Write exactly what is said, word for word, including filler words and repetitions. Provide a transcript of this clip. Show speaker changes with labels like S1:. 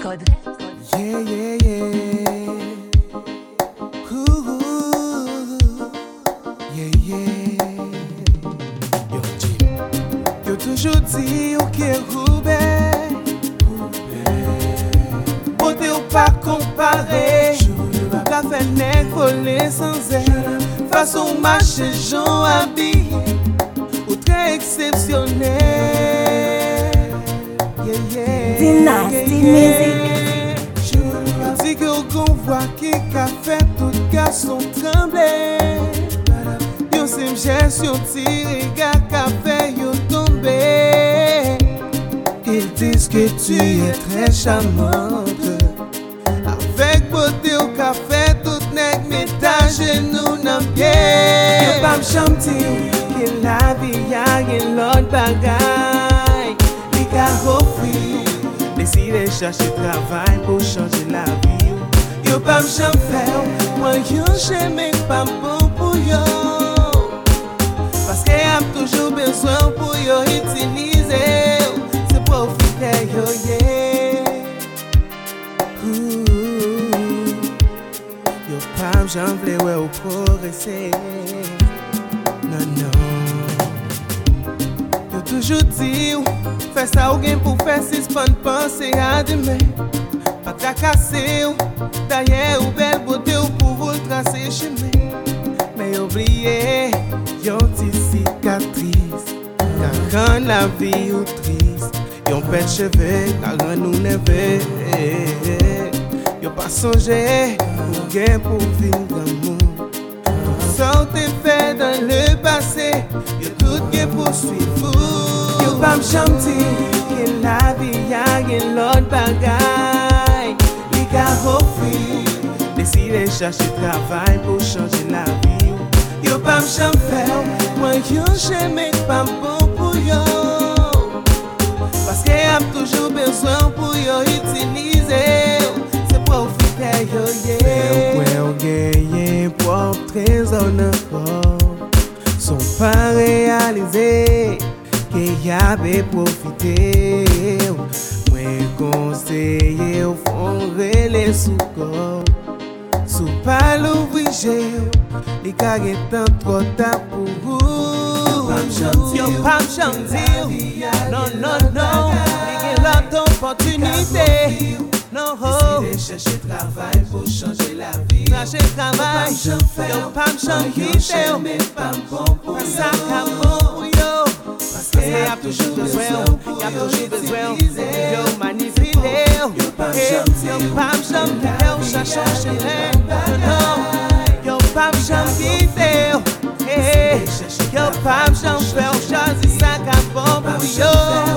S1: code.
S2: Yeah, yeah, yeah. Ooh, yeah, yeah. Yo, Jim. Yo toujours dit ou qui roube. Beauté ou pas comparé. Ou café nèg volé sans air. Façon marcher, Jean habillé. Ou très exceptionnel. Yeah, yeah.
S3: Dynasty Music.
S2: Dis que qu'on voit qui a fait tout garçon trembler. Yo sim geste, yo tire, gars qu'a fait yo tomber. Ils disent que tu es très charmante. Avec beauté au café, tout nèg met ta genou dans pied. Yo pas m'chanter, que la vie y'a une l'autre bagaille. Li ka offrir, décider chercher travail pour changer la vie. Yo pas m'chanter faire, moi yo j'aime pas bon pour yo. Parce que y'a toujours besoin pour yo utiliser. C'est profiter yo yeah. Ooh. Yo pas m'chanter ouais ou progresser. Non non. Yo toujours dit fais ça ou gain pour faire si pas penser à demain. Pas tracasser ou d'ailleurs ou belle beauté ou pour vous tracer chemin. Mais oubliez yon ti cicatrice. Car rend la vie ou triste. Yon pet cheveux car rend nous nerveux. Yon pas songer ou gain pour vivre d'amour. Tout ça t'est fait dans le passé. Yon tout gain pour suivre. Yo pas m'chanter que la vie y'a une l'autre bagaille. Li ka offrir, décider chercher travail pour changer la vie. Yo pas m'chanter faire, moi yo j'aime pas bon pour yo. Parce que y'a toujours besoin pour yo utiliser. C'est profiter yo yeah. Ouais ou gagner propre trésor encore. Sont pas réalisés. Que y'avait profité, moi conseiller au fond relais sous corps, sous pas l'ouvrier, les carrés tant trop tard pour vous. Yo pas m'chanter, non non non, les l'autre opportunité, non oh. Décider chercher travail pour changer la vie. Chercher travail, yo pas m'chanter, mais pas bon pour ça bon yo. Hey, y'a toujours besoin, y'a toujours besoin. Yo manipuler, yo pas m'chanter, yo chercher chemin. Non, yo pas m'chanter, hey, yo pas m'chanter, choisir ça qu'a bon pour yo.